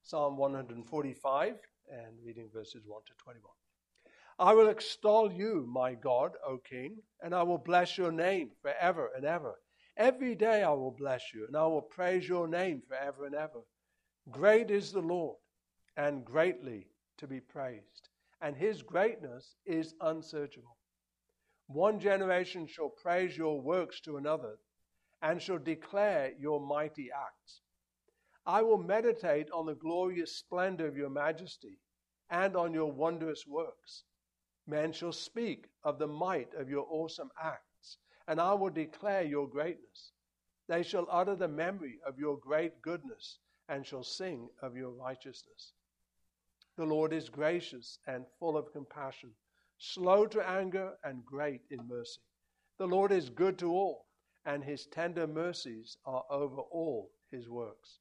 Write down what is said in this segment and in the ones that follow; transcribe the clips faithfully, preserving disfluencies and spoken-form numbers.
Psalm one forty-five and reading verses one to twenty-one. I will extol you, my God, O King, and I will bless your name forever and ever. Every day I will bless you, and I will praise your name forever and ever. Great is the Lord, and greatly to be praised, and his greatness is unsearchable. One generation shall praise your works to another, and shall declare your mighty acts. I will meditate on the glorious splendor of your majesty, and on your wondrous works. Men shall speak of the might of your awesome acts, and I will declare your greatness. They shall utter the memory of your great goodness, and shall sing of your righteousness. The Lord is gracious and full of compassion, slow to anger and great in mercy. The Lord is good to all, and his tender mercies are over all his works.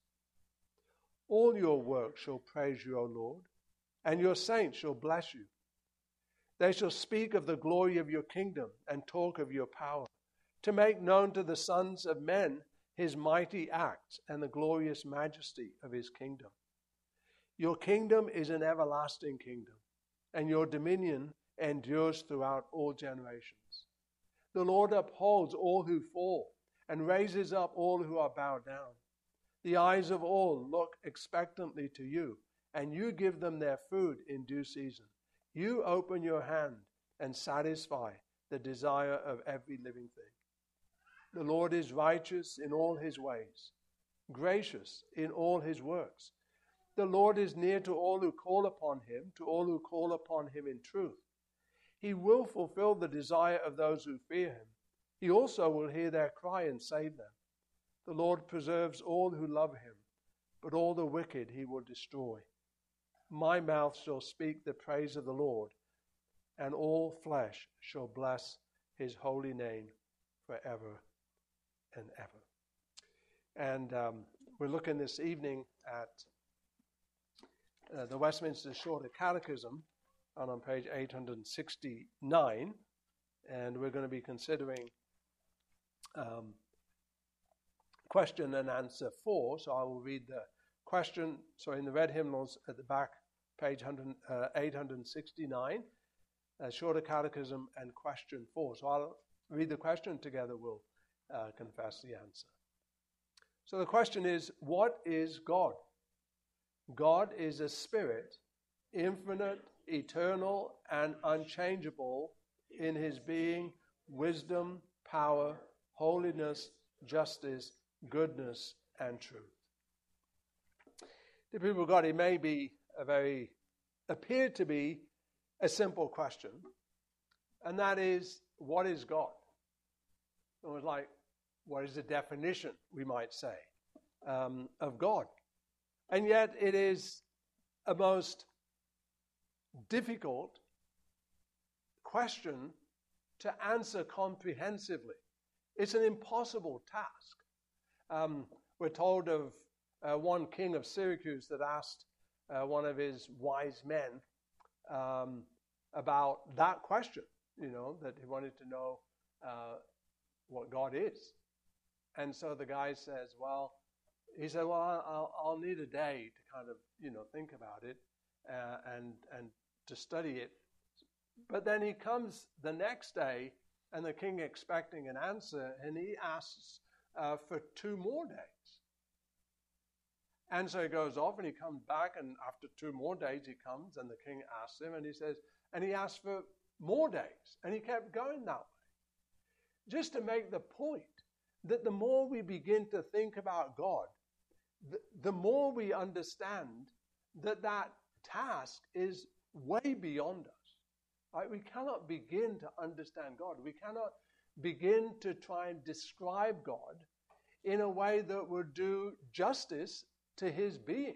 All your works shall praise you, O Lord, and your saints shall bless you. They shall speak of the glory of your kingdom and talk of your power, to make known to the sons of men his mighty acts and the glorious majesty of his kingdom. Your kingdom is an everlasting kingdom, and your dominion endures throughout all generations. The Lord upholds all who fall and raises up all who are bowed down. The eyes of all look expectantly to you, and you give them their food in due season. You open your hand and satisfy the desire of every living thing. The Lord is righteous in all his ways, gracious in all his works. The Lord is near to all who call upon him, to all who call upon him in truth. He will fulfill the desire of those who fear him. He also will hear their cry and save them. The Lord preserves all who love him, but all the wicked he will destroy. My mouth shall speak the praise of the Lord, and all flesh shall bless his holy name forever and ever. And um, we're looking this evening at uh, the Westminster Shorter Catechism, and on page eight sixty-nine, and we're going to be considering um, question and answer four. So I will read the question, so in the red hymnals at the back, page eight sixty-nine, uh, Shorter Catechism and question four. So I'll read the question together, we'll uh, confess the answer. So the question is, what is God? God is a spirit, infinite, eternal, and unchangeable in his being, wisdom, power, holiness, justice, goodness, and truth. The people of God, it may be a very, appear to be a simple question, and that is, what is God? It was like, what is the definition, we might say, um, of God? And yet it is a most difficult question to answer comprehensively. It's an impossible task. Um, we're told of uh, one king of Syracuse that asked uh, one of his wise men um, about that question, you know, that he wanted to know uh, what God is. And so the guy says, well, he said, well, I'll, I'll need a day to kind of, you know, think about it uh, and and to study it. But then he comes the next day, and the king expecting an answer, and he asks uh, for two more days. And so he goes off, and he comes back, and after two more days he comes, and the king asks him, and he says, and he asks for more days, and he kept going that way. Just to make the point that the more we begin to think about God, the, the more we understand that that task is way beyond us. Right? We cannot begin to understand God. We cannot begin to try and describe God in a way that would do justice to his being.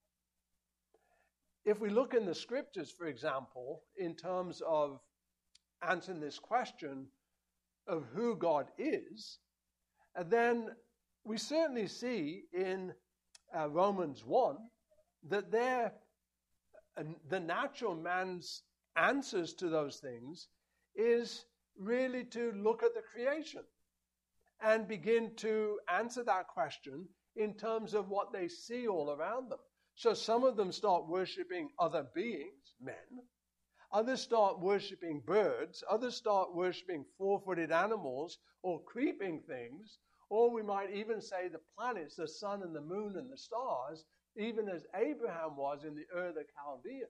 If we look in the scriptures, for example, in terms of answering this question of who God is, then we certainly see in uh, Romans one that there, uh, the natural man's answers to those things is really to look at the creation and begin to answer that question in terms of what they see all around them. So some of them start worshiping other beings, men. Others start worshiping birds. Others start worshiping four-footed animals or creeping things. Or we might even say the planets, the sun and the moon and the stars, even as Abraham was in the Ur of the Chaldeans.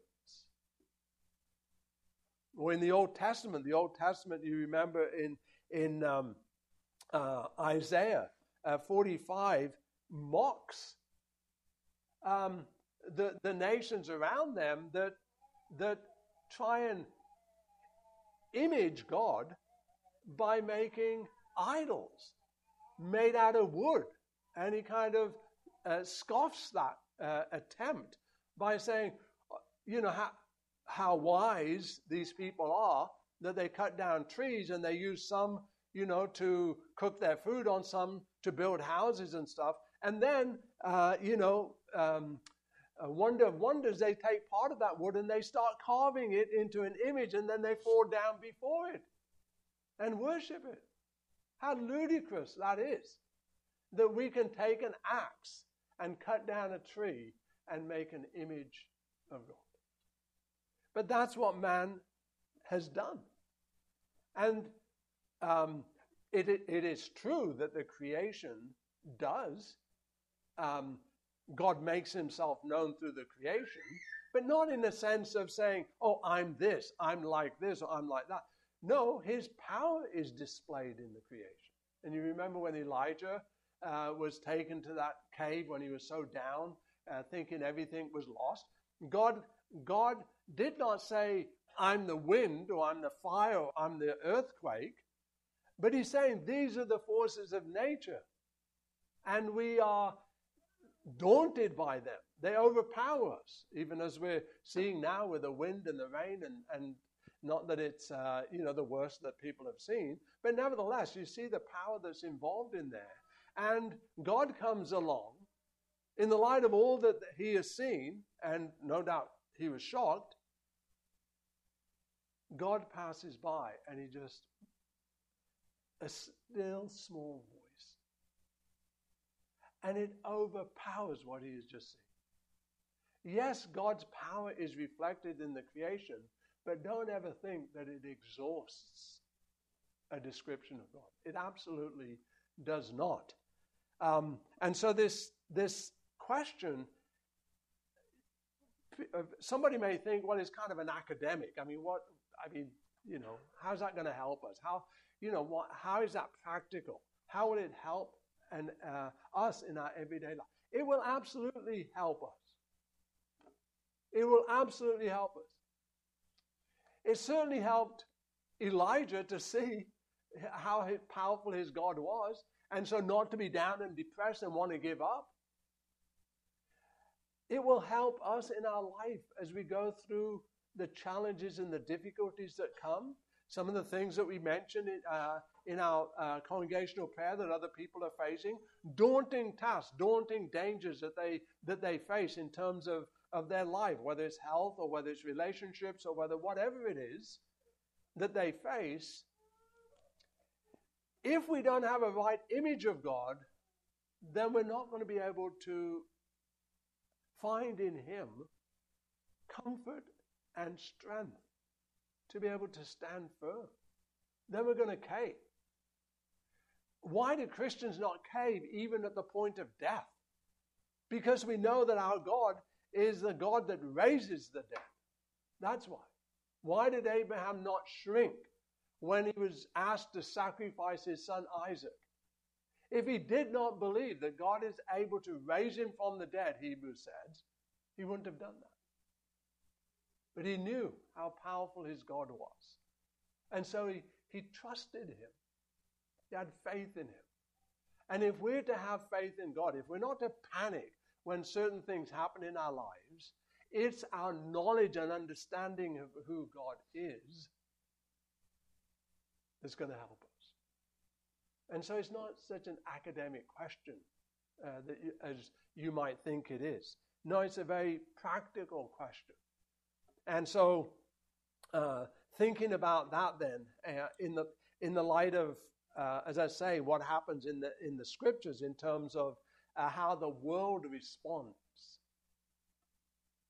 Or in the Old Testament, the Old Testament, you remember in, in um, uh, Isaiah uh, forty-five, mocks um, the, the nations around them that, that try and image God by making idols made out of wood. And he kind of uh, scoffs that uh, attempt by saying, you know, how, how wise these people are that they cut down trees and they use some, you know, to cook their food on, some to build houses and stuff. And then, uh, you know, um, a wonder of wonders, they take part of that wood and they start carving it into an image, and then they fall down before it and worship it. How ludicrous that is, that we can take an axe and cut down a tree and make an image of God. But that's what man has done. And um, it, it, it is true that the creation does. Um, God makes himself known through the creation, but not in the sense of saying, oh, I'm this, I'm like this, or I'm like that. No, his power is displayed in the creation. And you remember when Elijah uh, was taken to that cave when he was so down, uh, thinking everything was lost. God, God did not say, I'm the wind, or I'm the fire, or I'm the earthquake. But he's saying these are the forces of nature. And we are daunted by them. They overpower us, even as we're seeing now with the wind and the rain, and, and not that it's uh, you know the worst that people have seen, but nevertheless, you see the power that's involved in there. And God comes along in the light of all that he has seen, and no doubt he was shocked. God passes by, and he just, a still small voice. And it overpowers what he has just seen. Yes, God's power is reflected in the creation, but don't ever think that it exhausts a description of God. It absolutely does not. Um, and so this, this question, somebody may think, well, it's kind of an academic. I mean, what, I mean, you know, how's that going to help us? How, you know, what, how is that practical? How will it help and uh, us in our everyday life? It will absolutely help us. It will absolutely help us. It certainly helped Elijah to see how powerful his God was, and so not to be down and depressed and want to give up. It will help us in our life as we go through the challenges and the difficulties that come. Some of the things that we mentioned in, uh, in our uh, congregational prayer that other people are facing, daunting tasks, daunting dangers that they that they face in terms of, of their life, whether it's health or whether it's relationships or whether whatever it is that they face. If we don't have a right image of God, then we're not going to be able to find in him comfort and strength to be able to stand firm. Then we're going to cave. Why do Christians not cave even at the point of death? Because we know that our God is the God that raises the dead. That's why. Why did Abraham not shrink when he was asked to sacrifice his son Isaac? If he did not believe that God is able to raise him from the dead, Hebrews says, he wouldn't have done that. But he knew how powerful his God was. And so he, he trusted him. He had faith in him. And if we're to have faith in God, if we're not to panic when certain things happen in our lives, it's our knowledge and understanding of who God is that's going to help us. And so it's not such an academic question uh, that you, as you might think it is. No, it's a very practical question. And so, uh, thinking about that then, uh, in the in the light of, uh, as I say, what happens in the in the scriptures in terms of uh, how the world responds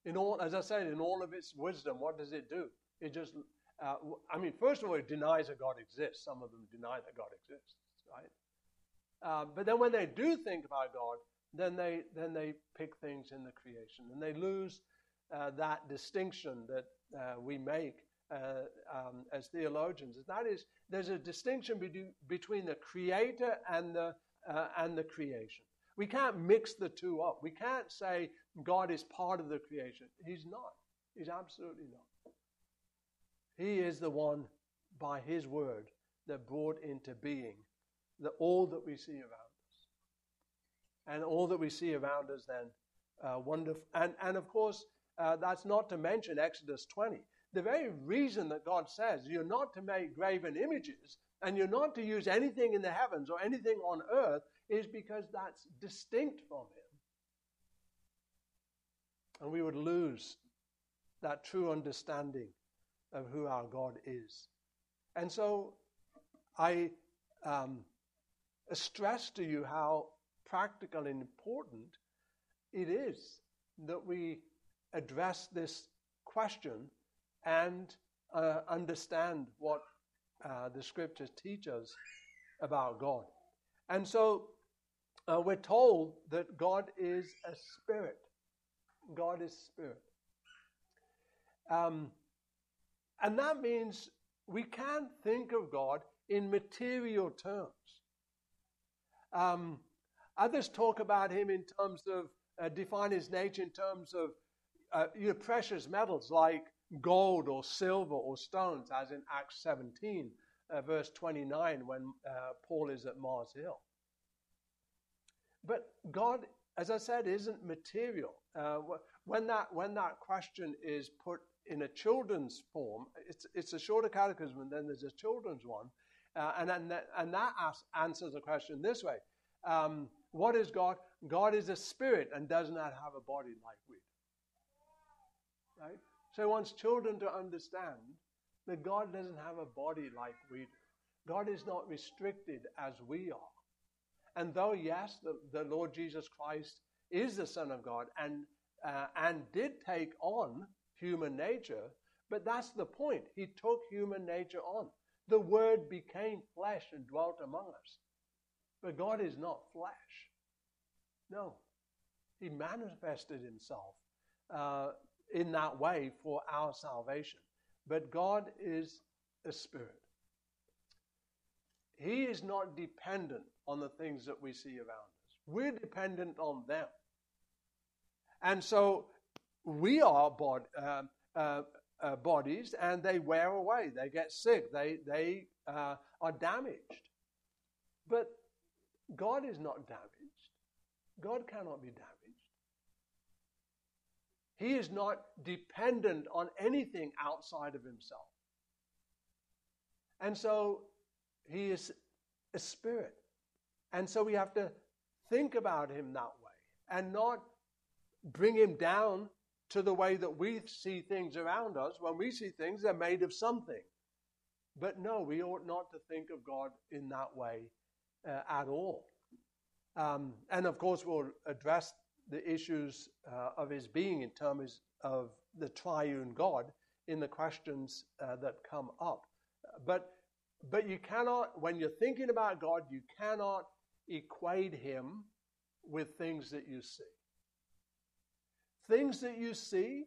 In all, as I said, in all of its wisdom, what does it do? It just, uh, I mean, first of all, it denies that God exists. Some of them deny that God exists, right? Uh, but then when they do think about God, then they then they pick things in the creation, and they lose uh, that distinction that uh, we make uh, um, as theologians. That is, there's a distinction be- between the Creator and the uh, and the creation. We can't mix the two up. We can't say God is part of the creation. He's not. He's absolutely not. He is the one, by His word, that brought into being the, all that we see around us. And all that we see around us then, uh, wonderful. And, and of course, uh, that's not to mention Exodus twenty. The very reason that God says you're not to make graven images and you're not to use anything in the heavens or anything on earth is because that's distinct from Him. And we would lose that true understanding of who our God is. And so I um, stress to you how practical and important it is that we address this question and uh, understand what uh, the scriptures teach us about God. And so uh, we're told that God is a spirit. God is spirit. Um, and that means we can't think of God in material terms. Um, others talk about Him in terms of, uh, define His nature in terms of uh, you know, precious metals like gold or silver or stones, as in Acts seventeen, uh, verse twenty-nine, when uh, Paul is at Mars Hill. But God, as I said, isn't material. Uh, when that when that question is put in a children's form, it's it's a shorter catechism, and then there's a children's one, uh, and and that, and that asks, answers the question this way: um, what is God? God is a spirit and does not have a body like we do. Right? So He wants children to understand that God doesn't have a body like we do. God is not restricted as we are. And though, yes, the, the Lord Jesus Christ is the Son of God and uh, and did take on human nature, but that's the point. He took human nature on. The Word became flesh and dwelt among us. But God is not flesh. No. He manifested Himself uh, in that way for our salvation. But God is a spirit. He is not dependent on the things that we see around us. We're dependent on them. And so we are bod- uh, uh, uh, bodies, and they wear away. They get sick. They, they uh, are damaged. But God is not damaged. God cannot be damaged. He is not dependent on anything outside of Himself. And so He is a spirit. And so we have to think about Him that way and not bring Him down to the way that we see things around us. When we see things, they're made of something. But no, we ought not to think of God in that way uh, at all. Um, and of course, we'll address the issues uh, of His being in terms of the triune God in the questions uh, that come up. But But you cannot, when you're thinking about God, you cannot equate Him with things that you see. Things that you see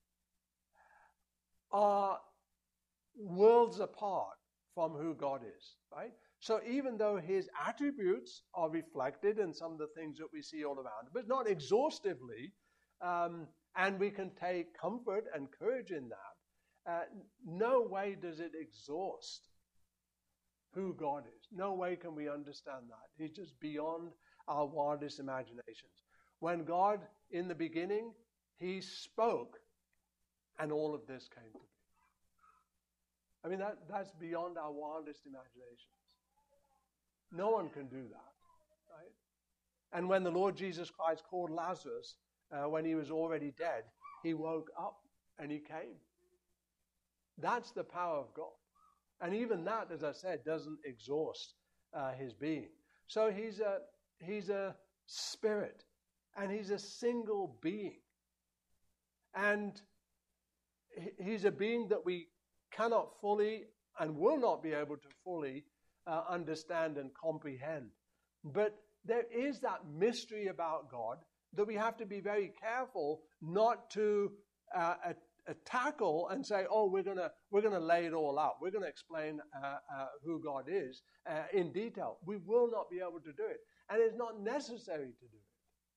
are worlds apart from who God is, right? So even though His attributes are reflected in some of the things that we see all around, but not exhaustively, um, and we can take comfort and courage in that, uh, no way does it exhaust who God is. No way can we understand that. He's just beyond our wildest imaginations. When God, in the beginning, He spoke, and all of this came to be. I mean, that, that's beyond our wildest imaginations. No one can do that, right? And when the Lord Jesus Christ called Lazarus, uh, when he was already dead, He woke up and He came. That's the power of God. And even that, as I said, doesn't exhaust uh, His being. So he's a, he's a spirit, and He's a single being. And he's a being that we cannot fully and will not be able to fully uh, understand and comprehend. But there is that mystery about God that we have to be very careful not to uh, a, a tackle and say, oh, we're going to we're gonna lay it all out. We're going to explain uh, uh, who God is uh, in detail. We will not be able to do it. And it's not necessary to do it.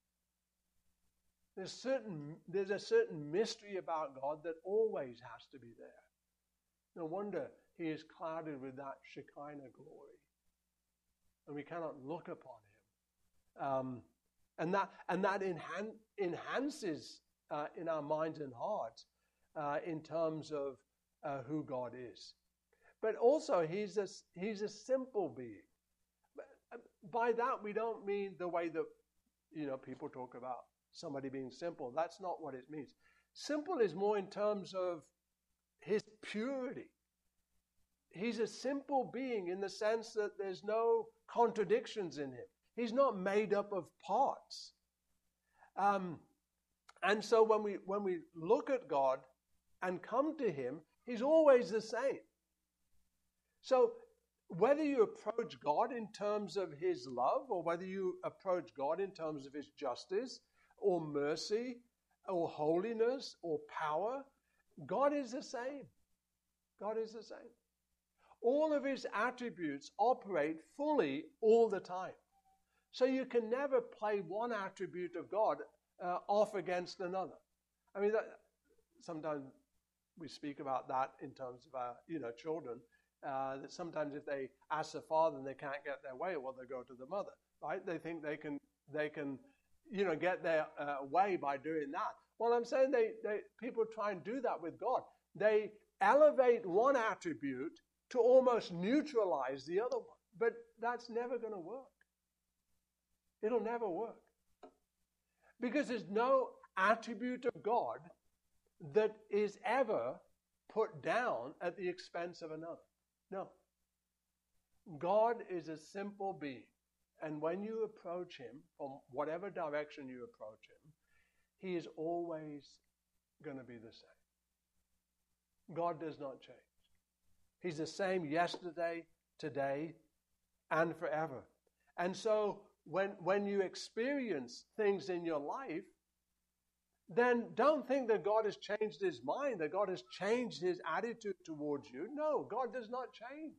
There's certain there's a certain mystery about God that always has to be there. No wonder he is clouded with that Shekinah glory, and we cannot look upon him. Um, and that and that enhan, enhances uh, in our minds and hearts uh, in terms of uh, who God is. But also, he's a he's a simple being. By that, we don't mean the way that you know people talk about somebody being simple. That's not what it means. Simple is more in terms of his purity. He's a simple being in the sense that there's no contradictions in him. He's not made up of parts. Um, and so when we when we look at God and come to him, he's always the same. So whether you approach God in terms of his love, or whether you approach God in terms of his justice, or mercy, or holiness, or power, God is the same. God is the same. All of his attributes operate fully all the time. So you can never play one attribute of God uh, off against another. I mean, that, sometimes we speak about that in terms of our, you know, children. Uh, that sometimes if they ask the father and they can't get their way, well, they go to the mother, right? They think they can, they can, you know, get their uh, way by doing that. Well, I'm saying they, they, people try and do that with God. They elevate one attribute to almost neutralize the other one. But that's never going to work. It'll never work. Because there's no attribute of God that is ever put down at the expense of another. No. God is a simple being. And when you approach him, from whatever direction you approach him, he is always going to be the same. God does not change. He's the same yesterday, today, and forever. And so when, when you experience things in your life, then don't think that God has changed his mind, that God has changed his attitude towards you. No, God does not change.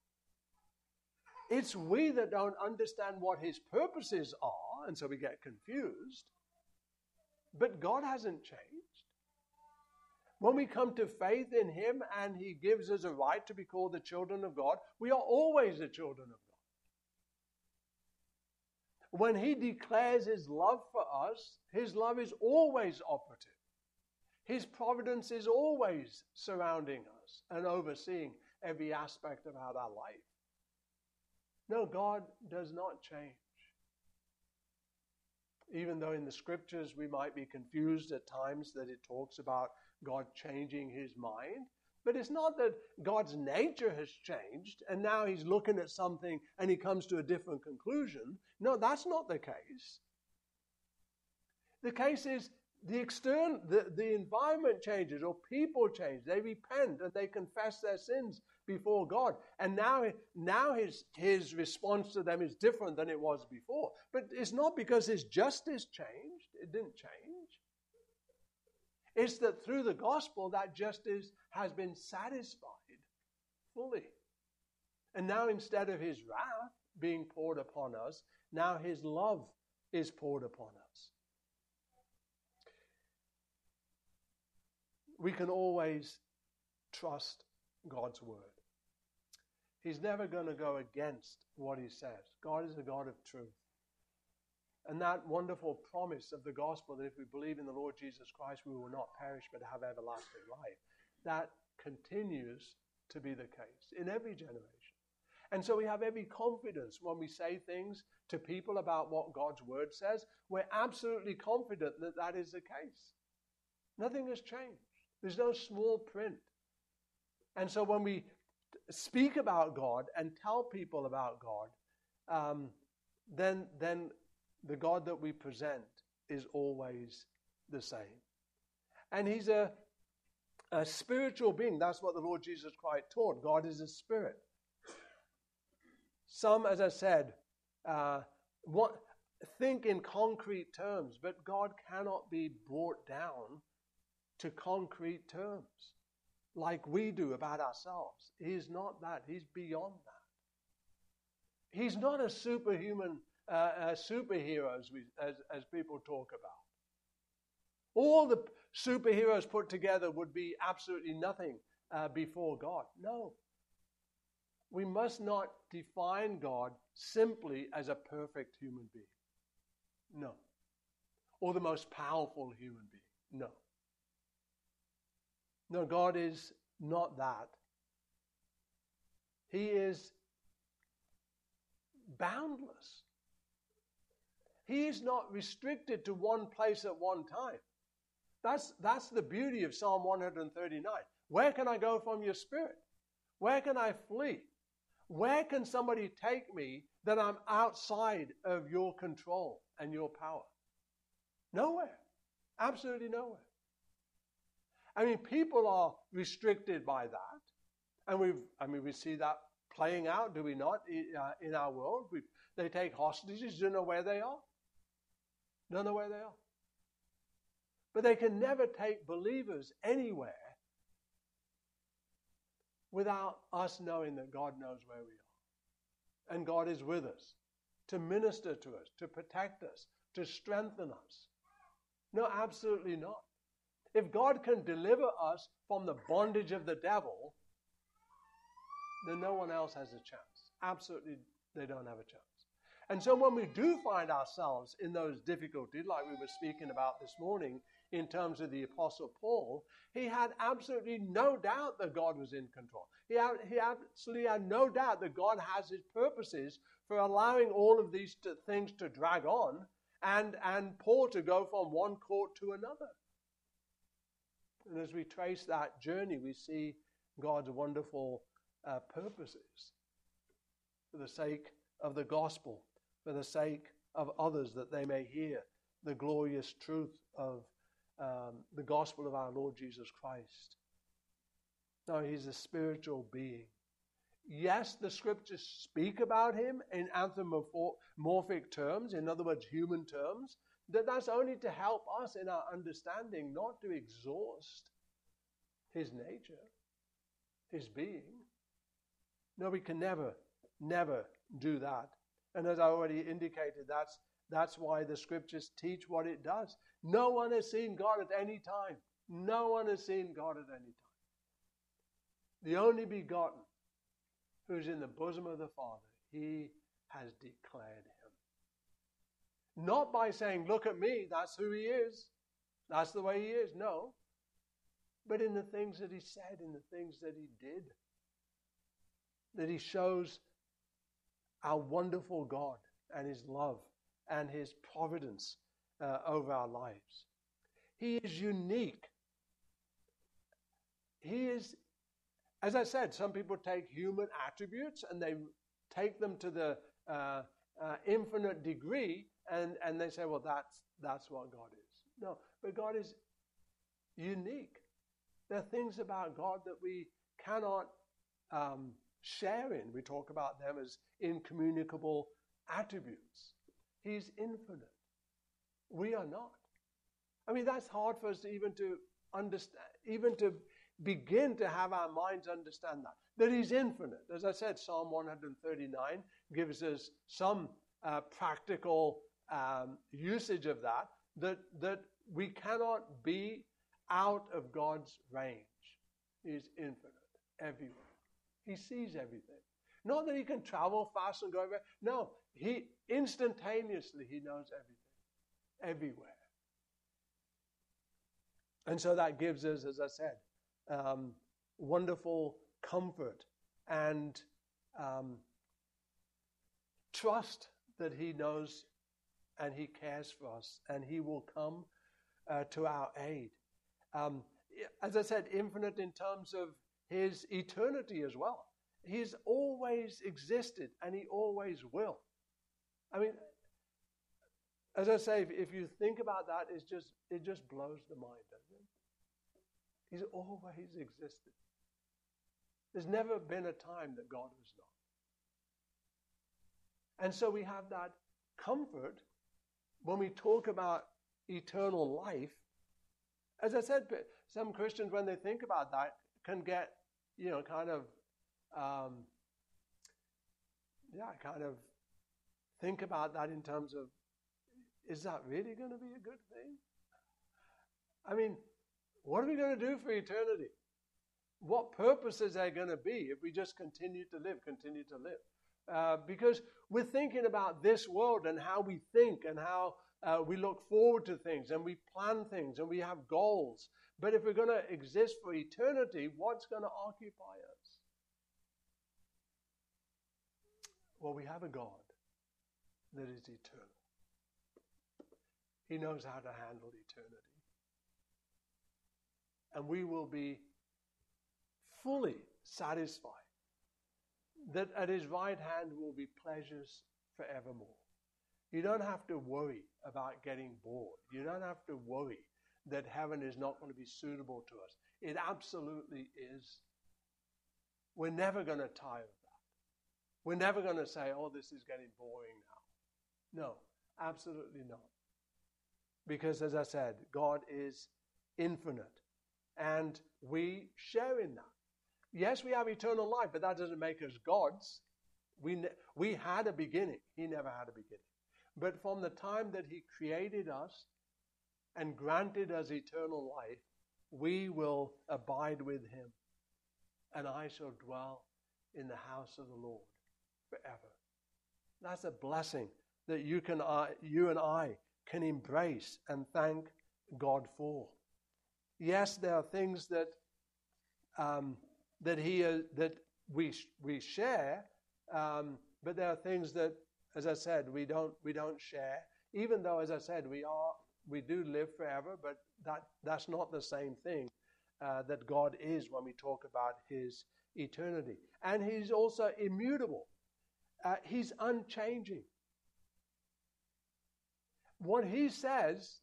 It's we that don't understand what his purposes are, and so we get confused. But God hasn't changed. When we come to faith in him and he gives us a right to be called the children of God, we are always the children of God. When he declares his love for us, his love is always operative. His providence is always surrounding us and overseeing every aspect about our life. No, God does not change. Even though in the scriptures we might be confused at times that it talks about God changing his mind. But it's not that God's nature has changed and now he's looking at something and he comes to a different conclusion. No, that's not the case. The case is the external, the, the environment changes or people change. They repent and they confess their sins before God. And now, now his, his response to them is different than it was before. But it's not because his justice changed. It didn't change. It's that through the gospel, that justice has been satisfied fully. And now instead of his wrath being poured upon us, now his love is poured upon us. We can always trust God's word. He's never going to go against what he says. God is a God of truth. And that wonderful promise of the gospel that if we believe in the Lord Jesus Christ, we will not perish but have everlasting life, that continues to be the case in every generation. And so we have every confidence when we say things to people about what God's word says. We're absolutely confident that that is the case. Nothing has changed. There's no small print. And so when we speak about God and tell people about God, um, then, then the God that we present is always the same. And he's a, a spiritual being. That's what the Lord Jesus Christ taught. God is a spirit. Some, as I said, uh, what, think in concrete terms, but God cannot be brought down to concrete terms like we do about ourselves. He's not that. He's beyond that. He's not a superhuman uh, uh, superhero as, we, as, as people talk about. All the superheroes put together would be absolutely nothing uh, before God. No. We must not define God simply as a perfect human being. No. Or the most powerful human being. No. No, God is not that. He is boundless. He is not restricted to one place at one time. That's, that's the beauty of Psalm one thirty-nine. Where can I go from your spirit? Where can I flee? Where can somebody take me that I'm outside of your control and your power? Nowhere. Absolutely nowhere. I mean, people are restricted by that. And we've, I mean, we see that playing out, do we not, in our world? We, they take hostages, don't know where they are. Don't know where they are. But they can never take believers anywhere without us knowing that God knows where we are. And God is with us to minister to us, to protect us, to strengthen us. No, absolutely not. If God can deliver us from the bondage of the devil, then no one else has a chance. Absolutely, they don't have a chance. And so when we do find ourselves in those difficulties, like we were speaking about this morning, in terms of the Apostle Paul, he had absolutely no doubt that God was in control. He, had, he absolutely had no doubt that God has his purposes for allowing all of these to, things to drag on and, and Paul to go from one court to another. And as we trace that journey, we see God's wonderful uh, purposes for the sake of the gospel, for the sake of others, that they may hear the glorious truth of um, the gospel of our Lord Jesus Christ. No, he's a spiritual being. Yes, the scriptures speak about him in anthropomorphic terms, in other words, human terms, that that's only to help us in our understanding, not to exhaust his nature, his being. No, we can never, never do that. And as I already indicated, that's, that's why the scriptures teach what it does. No one has seen God at any time. No one has seen God at any time. The only begotten, who's in the bosom of the Father, he has declared him. Not by saying, look at me, that's who he is. That's the way he is. No. But in the things that he said, in the things that he did. That he shows our wonderful God and his love and his providence uh, over our lives. He is unique. He is, as I said, some people take human attributes and they take them to the uh, uh, infinite degree, and, and they say, well, that's, that's what God is. No, but God is unique. There are things about God that we cannot um, share in. We talk about them as incommunicable attributes. He's infinite. We are not. I mean, that's hard for us to even to understand, even to begin to have our minds understand that. That he's infinite. As I said, Psalm one thirty-nine gives us some uh, practical um, usage of that, that, that we cannot be out of God's range. He's infinite, everywhere. He sees everything. Not that he can travel fast and go everywhere. No, he instantaneously, he knows everything, everywhere. And so that gives us, as I said, um, wonderful comfort and um, trust that he knows and he cares for us and he will come uh, to our aid. Um, as I said, infinite in terms of his eternity as well. He's always existed and he always will. I mean, as I say, if, if you think about that, it's just, it just blows the mind, doesn't it? He's always existed. There's never been a time that God was not. And so we have that comfort when we talk about eternal life. As I said, some Christians, when they think about that, can get, you know, kind of, um, yeah, kind of think about that in terms of, is that really going to be a good thing? I mean, what are we going to do for eternity? What purpose is there going to be if we just continue to live, continue to live? Uh, because we're thinking about this world and how we think and how uh, we look forward to things and we plan things and we have goals. But if we're going to exist for eternity, what's going to occupy us? Well, we have a God that is eternal. He knows how to handle eternity. And we will be fully satisfied that at his right hand will be pleasures forevermore. You don't have to worry about getting bored. You don't have to worry that heaven is not going to be suitable to us. It absolutely is. We're never going to tire of that. We're never going to say, oh, this is getting boring now. No, absolutely not. Because as I said, God is infinite. And we share in that. Yes, we have eternal life, but that doesn't make us gods. We, ne- we had a beginning. He never had a beginning. But from the time that he created us and granted us eternal life, we will abide with him. And I shall dwell in the house of the Lord forever. That's a blessing that you can, uh, you and I can embrace and thank God for. Yes, there are things that um, that he uh, that we we share, um, but there are things that, as I said, we don't we don't share. Even though, as I said, we are we do live forever, but that that's not the same thing uh, that God is when we talk about his eternity. And he's also immutable. Uh, he's unchanging. What he says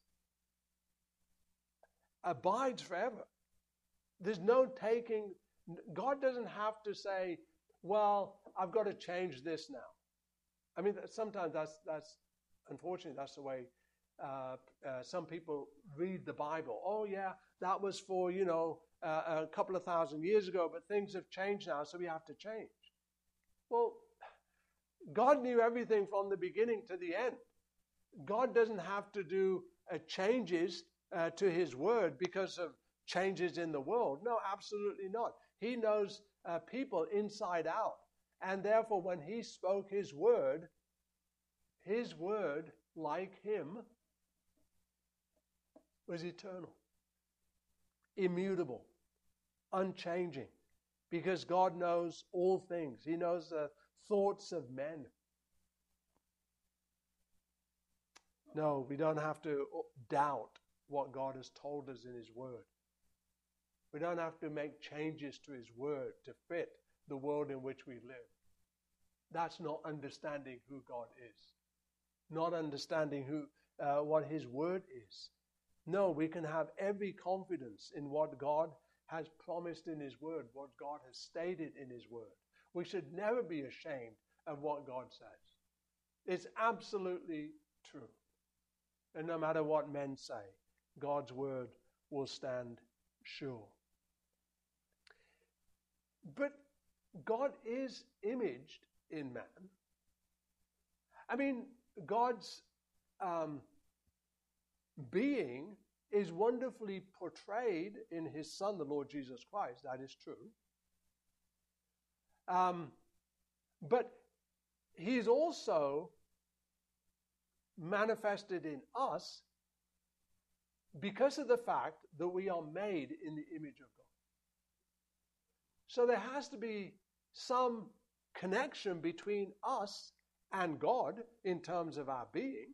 abides forever. There's no taking. God doesn't have to say, well, I've got to change this now. I mean, sometimes that's, that's unfortunately, that's the way uh, uh, some people read the Bible. Oh, yeah, that was for, you know, uh, a couple of thousand years ago, but things have changed now, so we have to change. Well, God knew everything from the beginning to the end. God doesn't have to do uh, changes uh, to his word because of changes in the world. No, absolutely not. He knows uh, people inside out. And therefore, when he spoke his word, his word, like him, was eternal, immutable, unchanging, because God knows all things. He knows the thoughts of men. No, we don't have to doubt what God has told us in his word. We don't have to make changes to his word to fit the world in which we live. That's not understanding who God is. Not understanding who, uh, what his word is. No, we can have every confidence in what God has promised in his word, what God has stated in his word. We should never be ashamed of what God says. It's absolutely true. And no matter what men say, God's word will stand sure. But God is imaged in man. I mean, God's um, being is wonderfully portrayed in his Son, the Lord Jesus Christ. That is true. Um, but he's also manifested in us because of the fact that we are made in the image of God. So there has to be some connection between us and God in terms of our being.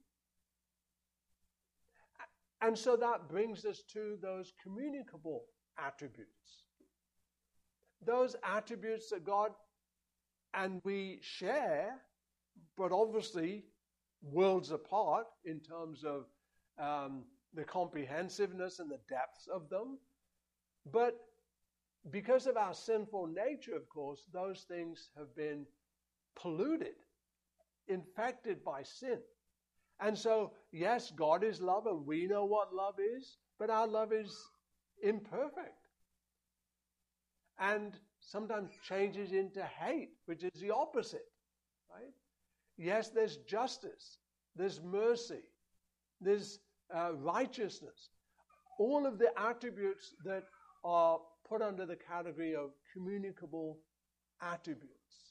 And so that brings us to those communicable attributes. Those attributes that God and we share, but obviously worlds apart in terms of um, the comprehensiveness and the depths of them. But because of our sinful nature, of course, those things have been polluted, infected by sin. And so, yes, God is love, and we know what love is, but our love is imperfect. And sometimes changes into hate, which is the opposite, right? Yes, there's justice, there's mercy, there's uh, righteousness. All of the attributes that are put under the category of communicable attributes.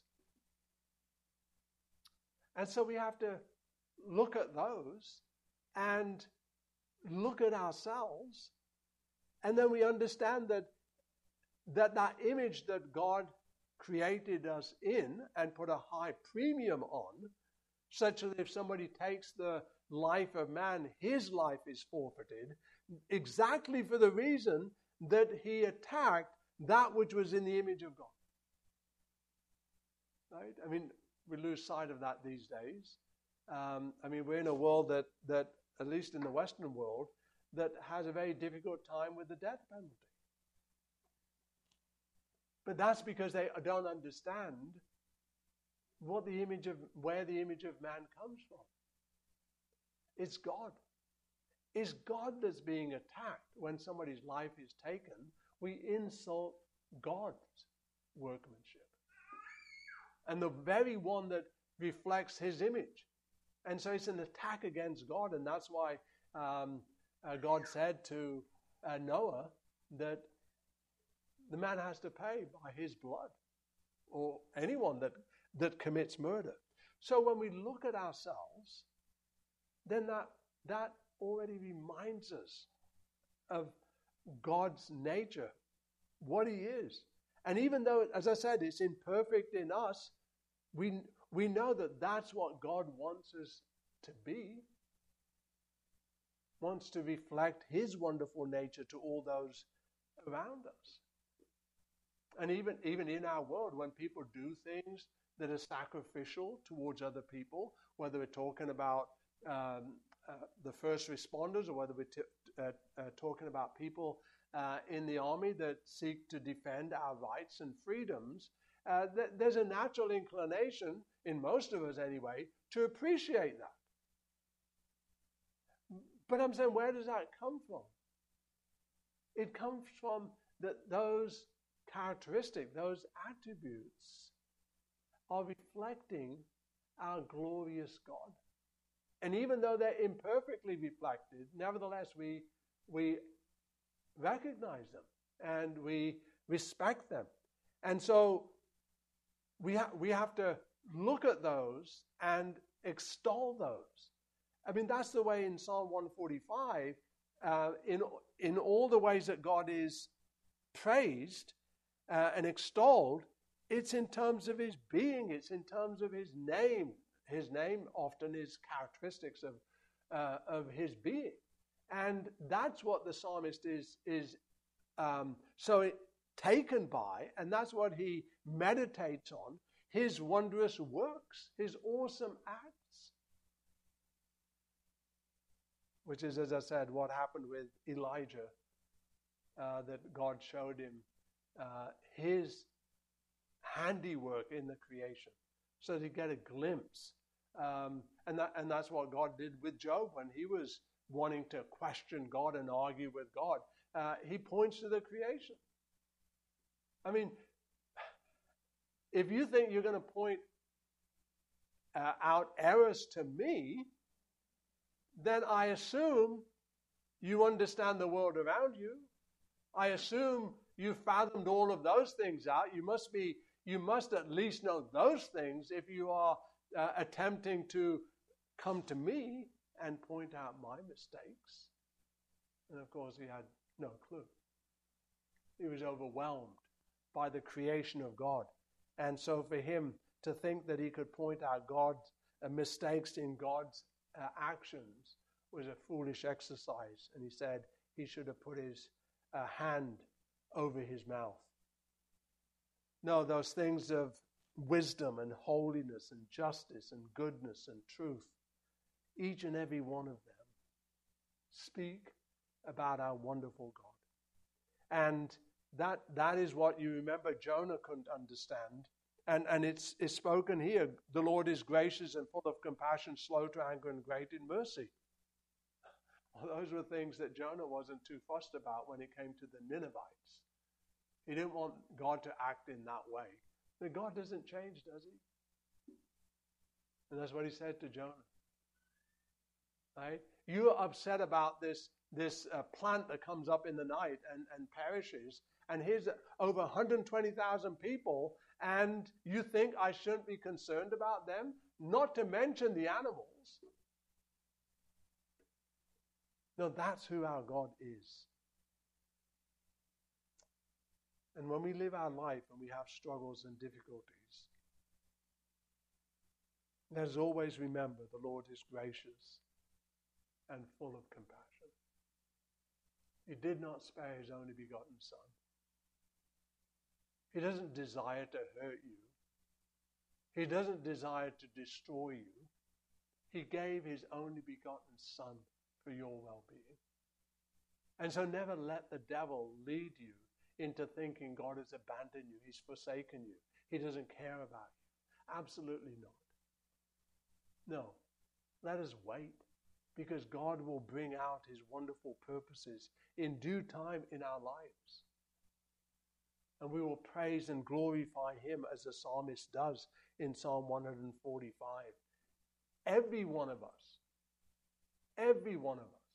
And so we have to look at those and look at ourselves, and then we understand that that, that image that God created us in and put a high premium on, such that if somebody takes the life of man, his life is forfeited, exactly for the reason that he attacked that which was in the image of God. Right? I mean, we lose sight of that these days. Um, I mean, we're in a world that, that, at least in the Western world, that has a very difficult time with the death penalty. But that's because they don't understand what the image of, where the image of man comes from. It's God. It's God that's being attacked when somebody's life is taken. We insult God's workmanship. And the very one that reflects his image. And so it's an attack against God, and that's why um, uh, God said to uh, Noah that the man has to pay by his blood, or anyone that, that commits murder. So when we look at ourselves, then that, that already reminds us of God's nature, what he is. And even though, as I said, it's imperfect in us, we we know that that's what God wants us to be. Wants to reflect his wonderful nature to all those around us. And even, even in our world, when people do things that are sacrificial towards other people, whether we're talking about um, uh, the first responders, or whether we're t- uh, uh, talking about people uh, in the army that seek to defend our rights and freedoms, uh, th- there's a natural inclination, in most of us anyway, to appreciate that. But I'm saying, where does that come from? It comes from that those characteristics, those attributes are reflecting our glorious God. And even though they're imperfectly reflected, nevertheless we we recognize them and we respect them. And so we ha- we have to look at those and extol those. I mean, that's the way in Psalm one forty-five, uh, in in all the ways that God is praised uh, and extolled, it's in terms of his being, it's in terms of his name. His name often is characteristics of uh, of his being, and that's what the psalmist is is um, so it, taken by, and that's what he meditates on: his wondrous works, his awesome acts. Which is, as I said, what happened with Elijah, uh, that God showed him uh, his handiwork in the creation, so to get a glimpse. Um, and, that, and that's what God did with Job when he was wanting to question God and argue with God. Uh, he points to the creation. I mean, if you think you're going to point uh, out errors to me, then I assume you understand the world around you. I assume you fathomed all of those things out. You must be, you must at least know those things if you are uh, attempting to come to me and point out my mistakes. And of course, he had no clue. He was overwhelmed by the creation of God. And so for him to think that he could point out God's uh, mistakes in God's Uh, actions was a foolish exercise, and he said he should have put his uh, hand over his mouth. No, those things of wisdom and holiness and justice and goodness and truth, each and every one of them speak about our wonderful God. And that that is what you remember Jonah couldn't understand. And, and it's, it's spoken here. The Lord is gracious and full of compassion, slow to anger and great in mercy. Well, those were things that Jonah wasn't too fussed about when it came to the Ninevites. He didn't want God to act in that way. But God doesn't change, does he? And that's what he said to Jonah. Right? You're upset about this, this uh, plant that comes up in the night and, and perishes. And here's over one hundred twenty thousand people, and you think I shouldn't be concerned about them? Not to mention the animals. No, that's who our God is. And when we live our life and we have struggles and difficulties, let's always remember the Lord is gracious and full of compassion. He did not spare his only begotten Son. He doesn't desire to hurt you. He doesn't desire to destroy you. He gave his only begotten Son for your well-being. And so never let the devil lead you into thinking God has abandoned you. He's forsaken you. He doesn't care about you. Absolutely not. No. Let us wait, because God will bring out his wonderful purposes in due time in our lives. And we will praise and glorify him as the psalmist does in Psalm one forty-five. Every one of us, every one of us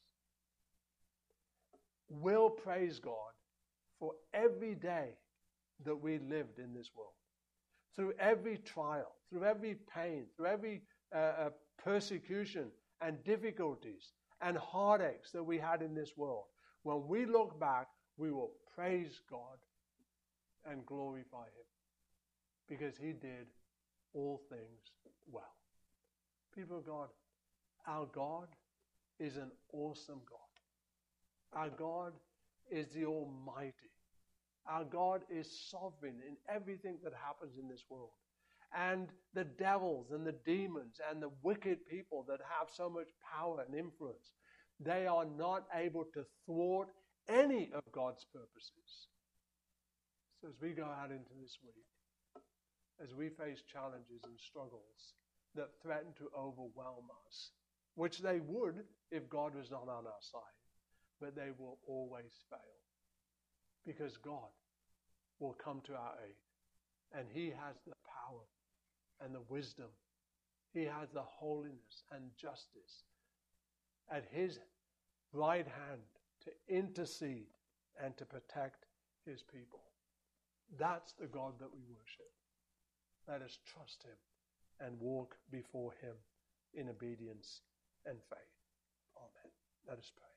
will praise God for every day that we lived in this world. Through every trial, through every pain, through every uh, uh, persecution and difficulties and heartaches that we had in this world. When we look back, we will praise God and glorify him, because he did all things well. People of God, our God is an awesome God. Our God is the Almighty. Our God is sovereign in everything that happens in this world. And the devils and the demons and the wicked people that have so much power and influence, they are not able to thwart any of God's purposes. So as we go out into this week, as we face challenges and struggles that threaten to overwhelm us, which they would if God was not on our side, but they will always fail, because God will come to our aid, and he has the power and the wisdom. He has the holiness and justice at his right hand to intercede and to protect his people. That's the God that we worship. Let us trust him and walk before him in obedience and faith. Amen. Let us pray.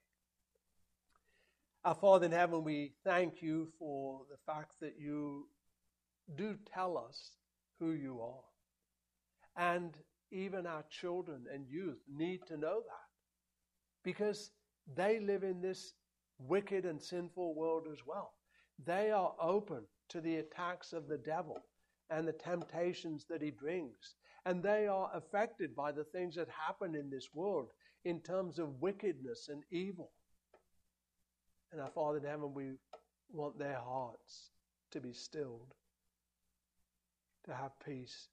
Our Father in heaven, we thank you for the fact that you do tell us who you are. And even our children and youth need to know that, because they live in this wicked and sinful world as well. They are open to the attacks of the devil and the temptations that he brings. And they are affected by the things that happen in this world in terms of wickedness and evil. And our Father in heaven, we want their hearts to be stilled, to have peace.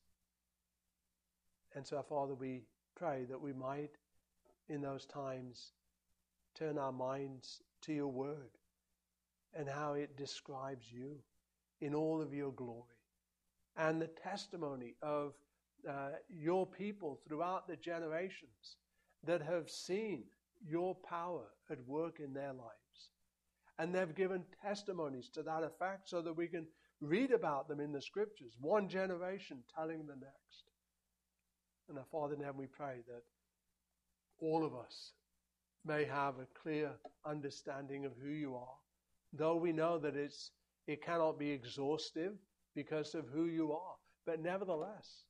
And so, our Father, we pray that we might, in those times, turn our minds to your word and how it describes you in all of your glory, and the testimony of uh, your people throughout the generations that have seen your power at work in their lives. And they've given testimonies to that effect so that we can read about them in the scriptures, one generation telling the next. And our Father in heaven, we pray that all of us may have a clear understanding of who you are, though we know that it's it cannot be exhaustive because of who you are, but nevertheless,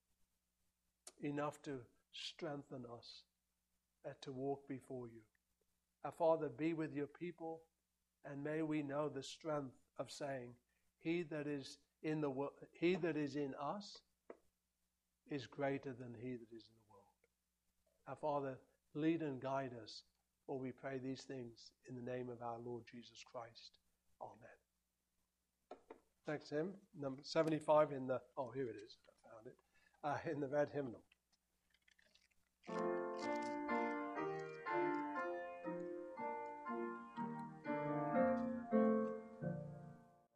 enough to strengthen us uh, to walk before you. Our Father, be with your people, and may we know the strength of saying, He that is in the wo- He that is in us is greater than he that is in the world. Our Father, lead and guide us, for we pray these things in the name of our Lord Jesus Christ. Amen. Next hymn, number seventy-five in the, oh, here it is, I found it, uh, in the red hymnal.